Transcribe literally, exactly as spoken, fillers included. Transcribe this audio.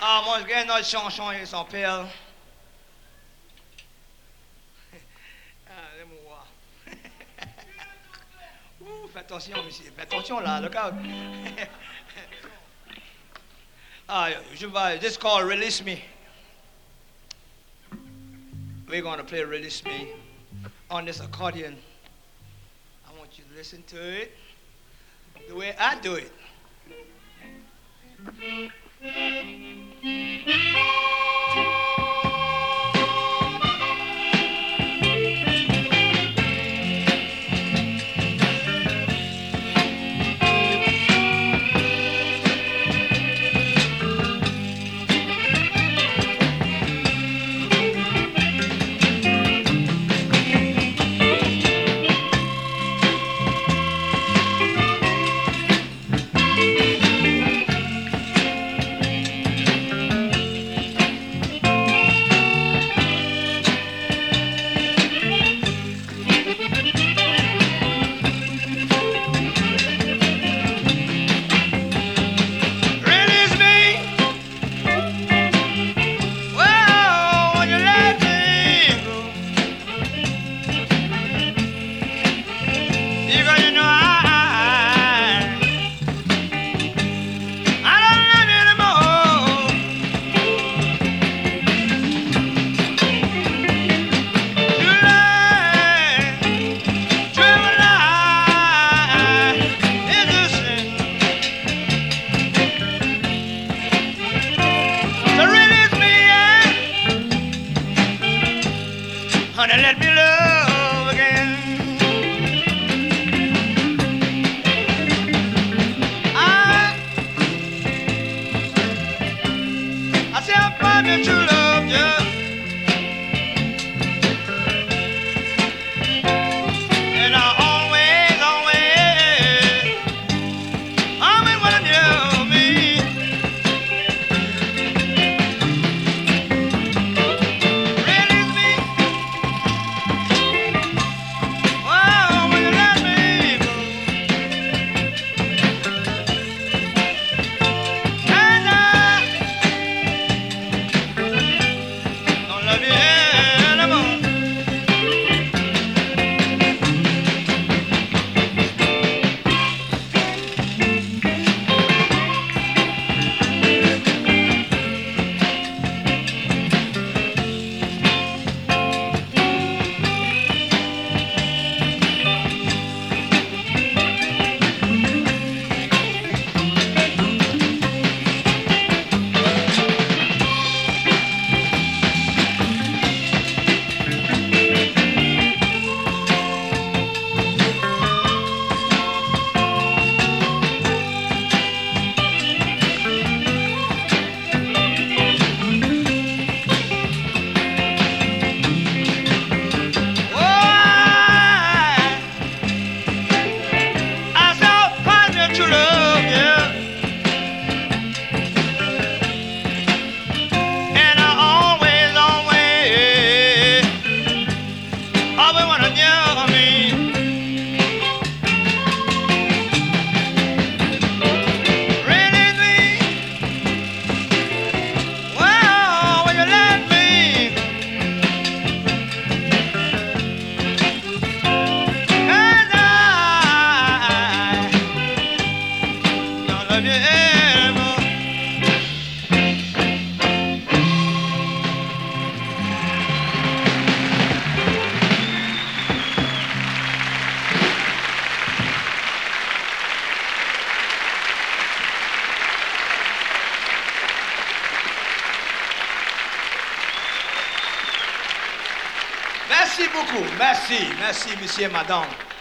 Ah, moi, je gagne notre chanson et son père. Ah, laisse-moi voir. Ouh, fais attention, monsieur. Fais attention là, look out. Ah, je vais, this is called Release Me. We're going to play Release Me on this accordion. I want you to listen to it the way I do it. Honey, let me love again. I, I say I find that true love, yeah. And I always, always, always wanna know me. Release me. Merci beaucoup. Merci. Merci, monsieur et madame.